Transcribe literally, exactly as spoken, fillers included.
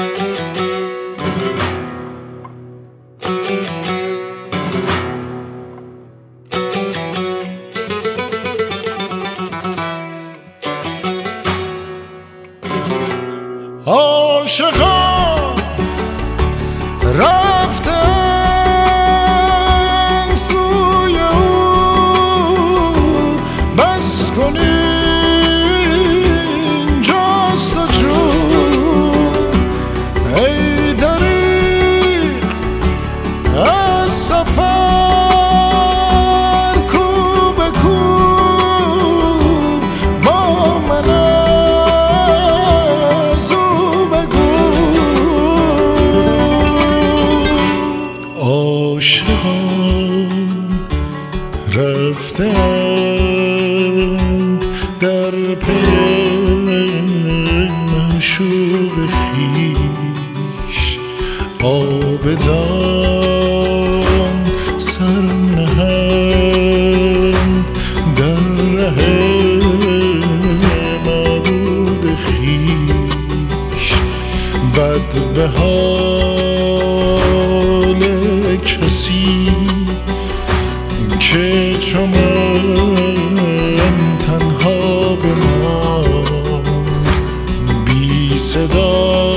عاشقان رفتن سوی او، بس کن اینجاست و جون ای دریغ از سفر کو به کو با من از او بگو. عاشقان رفتند در پی معشوق خویش، آبدان سر نهند در ره معبود خویش. بد به حال کسی که چو من تنها بماند بی صدا